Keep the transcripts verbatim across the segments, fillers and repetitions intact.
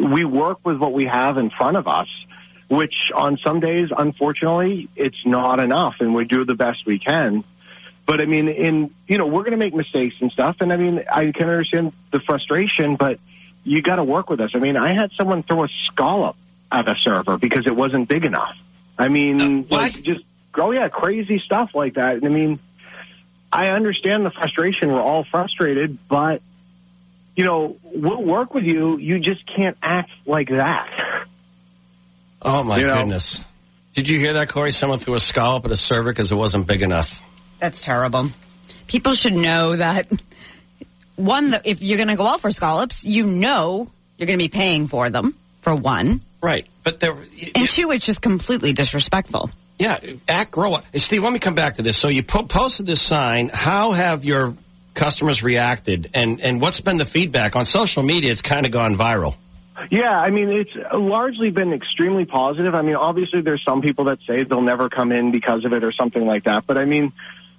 we work with what we have in front of us, which on some days, unfortunately, it's not enough, and we do the best we can. But I mean, in, you know, we're going to make mistakes and stuff. And I mean, I can understand the frustration, but you got to work with us. I mean, I had someone throw a scallop at a server because it wasn't big enough. I mean, uh, like just, oh yeah, crazy stuff like that. And I mean, I understand the frustration. We're all frustrated, but you know, we'll work with you. You just can't act like that. Oh my you know? goodness. Did you hear that, Corey? Someone threw a scallop at a server because it wasn't big enough. That's terrible. People should know that, one, that if you're going to go out for scallops, you know you're going to be paying for them, for one. Right. But there, And two, it's just completely disrespectful. Yeah, act, grow up. Steve, let me come back to this. So you po- posted this sign. How have your customers reacted? And, and what's been the feedback? On social media, it's kind of gone viral. Yeah, I mean, it's largely been extremely positive. I mean, obviously there's some people that say they'll never come in because of it or something like that. But I mean,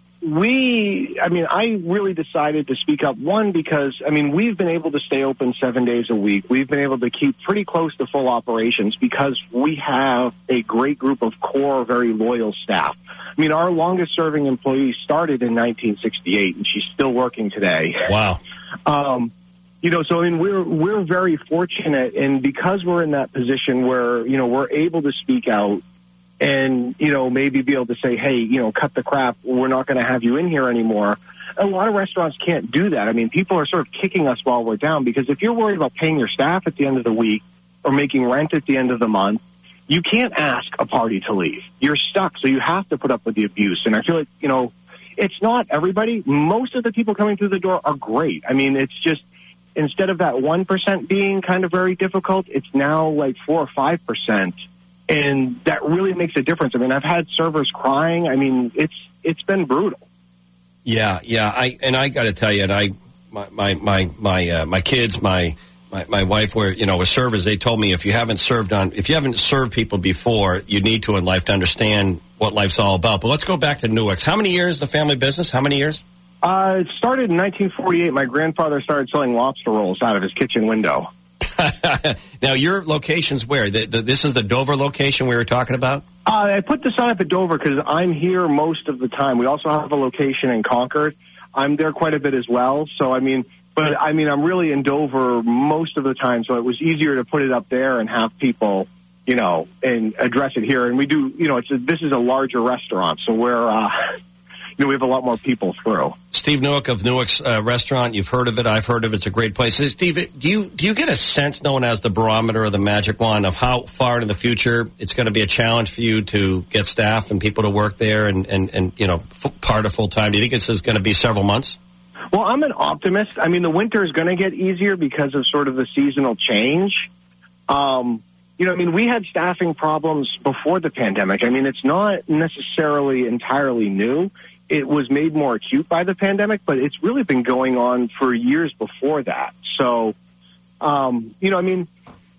we, I mean, I really decided to speak up, one, because, I mean, we've been able to stay open seven days a week. We've been able to keep pretty close to full operations because we have a great group of core, very loyal staff. I mean, our longest serving employee started in nineteen sixty-eight, and she's still working today. Wow. Um, you know, so I mean, we're, we're very fortunate, and because we're in that position where, you know, we're able to speak out, and, you know, maybe be able to say, hey, you know, cut the crap. We're not going to have you in here anymore. A lot of restaurants can't do that. I mean, people are sort of kicking us while we're down because if you're worried about paying your staff at the end of the week or making rent at the end of the month, you can't ask a party to leave. You're stuck, so you have to put up with the abuse. And I feel like, you know, it's not everybody. Most of the people coming through the door are great. I mean, it's just instead of that one percent being kind of very difficult, it's now like four or five percent. And that really makes a difference. I mean, I've had servers crying. I mean, it's it's been brutal. Yeah, yeah. I and I got to tell you, and I, my my my my, uh, my kids, my, my my wife, were you know, were servers. They told me if you haven't served on, if you haven't served people before, you need to in life to understand what life's all about. But let's go back to Nuix. How many years the family business? How many years? Uh, it started in nineteen forty-eight. My grandfather started selling lobster rolls out of his kitchen window. Now, your location's where? The, the, this is the Dover location we were talking about? Uh, I put the sign up at Dover because I'm here most of the time. We also have a location in Concord. I'm there quite a bit as well. So, I mean, but I mean, I'm really in Dover most of the time. So it was easier to put it up there and have people, you know, and address it here. And we do, you know, it's a, this is a larger restaurant. So we're, uh, you know, we have a lot more people through. Steve Nuix of Nuix uh, Restaurant. You've heard of it. I've heard of it. It's a great place. Steve, do you do you get a sense, known as the barometer or the magic wand, of how far into the future it's going to be a challenge for you to get staff and people to work there and, and, and you know, f- part of full time? Do you think this is going to be several months? Well, I'm an optimist. I mean, the winter is going to get easier because of sort of the seasonal change. Um, you know, I mean, we had staffing problems before the pandemic. I mean, it's not necessarily entirely new. It was made more acute by the pandemic, but it's really been going on for years before that. So, um, you know, I mean,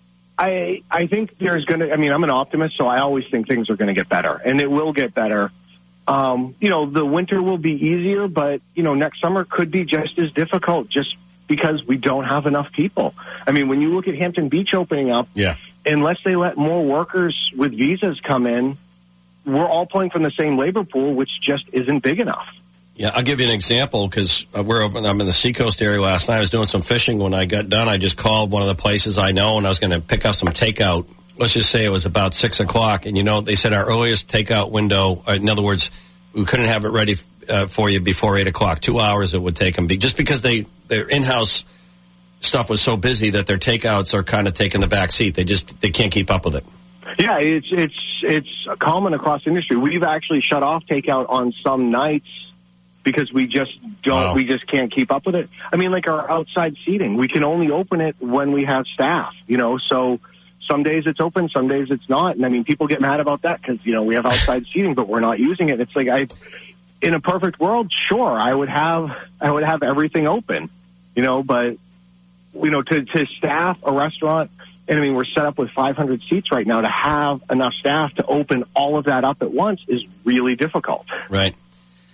I I think there's going to, I mean, I'm an optimist, so I always think things are going to get better, and it will get better. Um, you know, the winter will be easier, but, you know, next summer could be just as difficult just because we don't have enough people. I mean, when you look at Hampton Beach opening up, yeah, unless they let more workers with visas come in, we're all pulling from the same labor pool, which just isn't big enough. Yeah, I'll give you an example because we're over, I'm in the Seacoast area last night. I was doing some fishing. When I got done, I just called one of the places I know, and I was going to pick up some takeout. Let's just say it was about six o'clock, and you know, they said our earliest takeout window, in other words, we couldn't have it ready uh, for you before eight o'clock. Two hours it would take them, just because they their in-house stuff was so busy that their takeouts are kind of taking the back seat. They just they can't keep up with it. Yeah, it's it's it's common across industry. We've actually shut off takeout on some nights because we just don't, wow. we just can't keep up with it. I mean, like our outside seating, we can only open it when we have staff, you know, so some days it's open, some days it's not. And I mean, people get mad about that because, you know, we have outside seating, but we're not using it. It's like, I, in a perfect world, sure, I would have, I would have everything open, you know, but, you know, to, to staff a restaurant, and I mean, we're set up with five hundred seats right now. To have enough staff to open all of that up at once is really difficult. Right.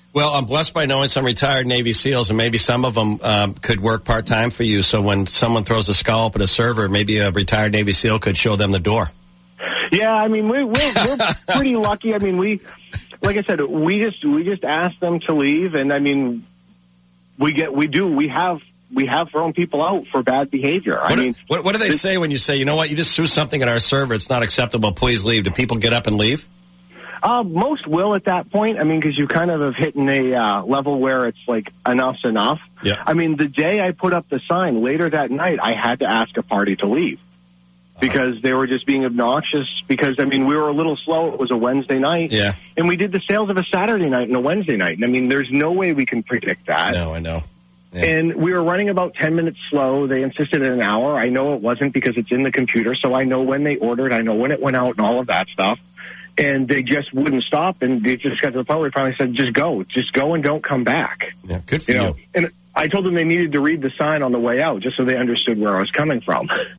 Well, I'm blessed by knowing some retired Navy SEALs, and maybe some of them um, could work part-time for you. So when someone throws a scallop at a server, maybe a retired Navy SEAL could show them the door. Yeah, I mean, we're, we're, we're pretty lucky. I mean, we, like I said, we just we just ask them to leave, and I mean, we get we do we have we have thrown people out for bad behavior. What I do, mean, what, what do they this, say when you say, you know what, you just threw something at our server, it's not acceptable, please leave? Do people get up and leave? Uh, most will at that point. I mean, because you kind of have hit in a uh, level where it's like enough's enough. Yeah. I mean, the day I put up the sign, later that night, I had to ask a party to leave because they were just being obnoxious. Because, I mean, we were a little slow. It was a Wednesday night. Yeah. And we did the sales of a Saturday night and a Wednesday night. And, I mean, there's no way we can predict that. No, I know. Yeah. And we were running about ten minutes slow. They insisted an hour. I know it wasn't because it's in the computer, so I know when they ordered. I know when it went out and all of that stuff. And they just wouldn't stop, and they just got to the point where we finally said, just go. Just go and don't come back. Yeah, good for you. you. Know? And I told them they needed to read the sign on the way out just so they understood where I was coming from.